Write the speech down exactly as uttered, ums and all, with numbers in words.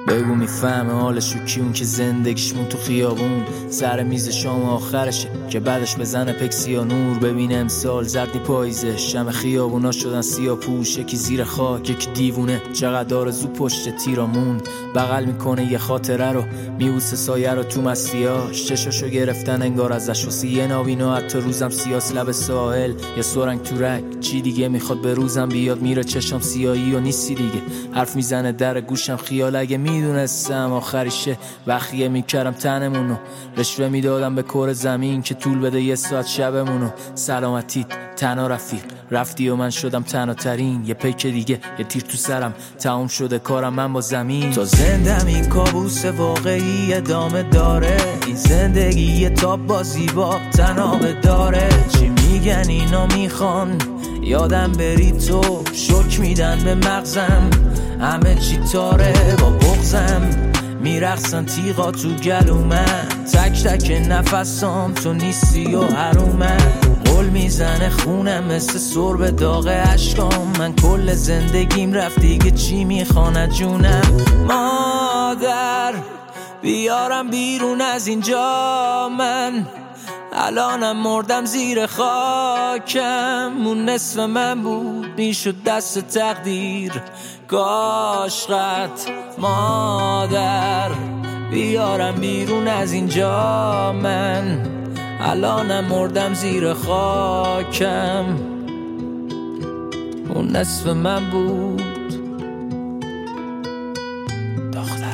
بگو میفهمه حالشو کیون که زندگیشمون تو خیابون سر میز شام آخرشه که بعدش بزنه پکسی یا نور. ببینه امسال زردی پاییزه، شم خیابونا شدن سیاه پوش، یکی زیر خاک یکی دیوونه. چقدر آرزو پشت تیرامون بغل میکنه یه خاطره رو، میبوسه سایه رو تو مستیاش، چشاشو گرفتن انگار ازش واسه یه ناوینا. حتی روزم سیاس لب ساحل یه سرنگ تو رگ، چی دیگه میخواد به روزم بیاد؟ میره چشم سیاهی و نیستی دیگه، حرف میزنه در گوشم خیال اگه میدونستم آخریشه وقیه میکردم تنمونو، رشوه میدادم به کره زمین که طول بده یه ساعت شبمونو. سلامتیت تنها رفیق رفتی و من شدم تنها ترین، یه پیک دیگه یه تیر تو سرم تموم شده کارم من با زمین. تا زندم این کابوس واقعی ادامه داره، این زندگی یه تاب بازی با تنابه داره. چی میگن اینا میخوان یادم بری تو، شک میدن به مغزم همه چی تاره. با بغزم میرقصن تیغا تو گلومن، تک تک نفسام تو نیستی و حرومن. قول میزنه خونم مثل سرب داغ عشقام، من کل زندگیم رفت دیگه چی میخوانه جونم. مادر بیارم بیرون از اینجا، من الانم مردم زیر خاکم. اون نصف من بود میشد دست تقدیر، کاشقت مادر بیارم بیرون از اینجا، من الانم مردم زیر خاکم. اون نصف من بود دختر.